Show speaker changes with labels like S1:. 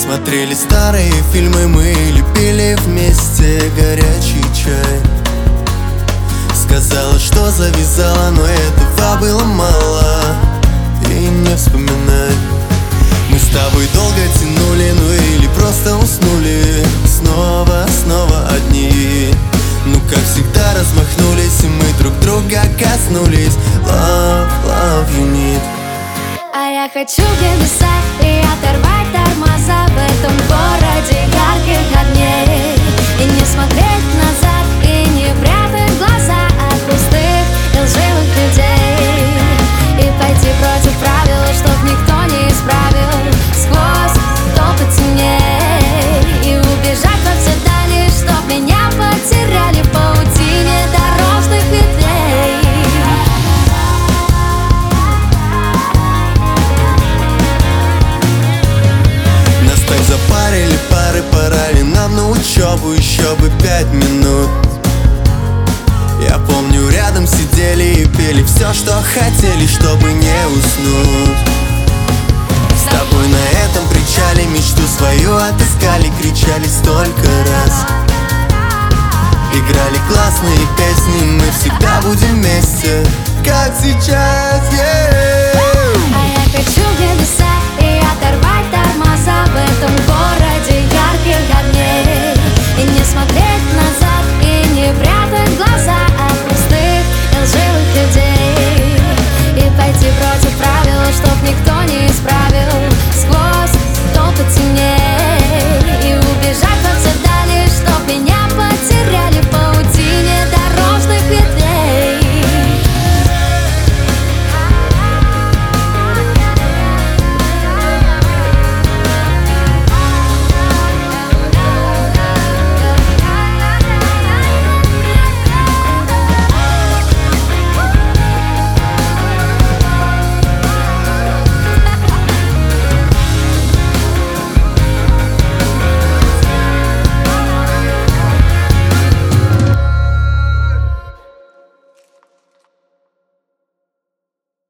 S1: Смотрели старые фильмы, мы лепили вместе горячий чай. Сказала, что завязала, но этого было мало. И не вспоминай. Мы с тобой долго тянули, ну или просто уснули. Снова одни. Ну как всегда размахнулись, и мы друг друга коснулись. Love you need.
S2: А я хочу в небеса и оторвать тормоза в этом городе ярких огней. И не смотреть назад, и не прятать глаза от пустых и лживых людей. И пойти против правил, чтоб никто не исправил сквозь топот темней. И убежать во все дали, чтоб меня потеряли в паутине дорожных ветвей.
S1: Нас так запарили, пары пора ли нам на учебу, еще бы 5 минут. Я помню, рядом сидели и пели все, что хотели, чтобы не уснуть. С тобой на этом причале мечту свою отыскали, кричали столько раз. Играли классные песни, мы всегда будем вместе, как сейчас, yeah.